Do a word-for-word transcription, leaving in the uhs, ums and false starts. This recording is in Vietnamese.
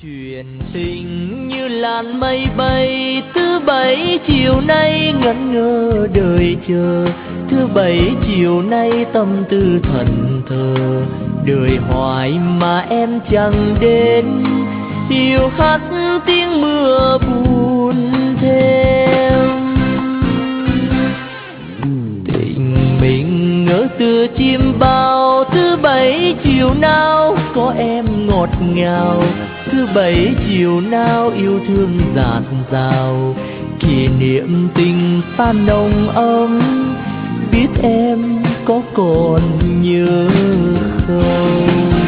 Chuyện tình như làn mây bay, thứ bảy chiều nay ngẩn ngơ đợi chờ. Thứ bảy chiều nay tâm tư thẫn thờ, đợi hoài mà em chẳng đến. Hiu hắt tiếng mưa buồn thêm, tình mình ngỡ từ chim bao. Thứ bảy chiều nào có em ngọt ngào, thứ bảy chiều nào yêu thương dạt dào. Kỷ niệm tình ta nồng ấm, biết em có còn nhớ không?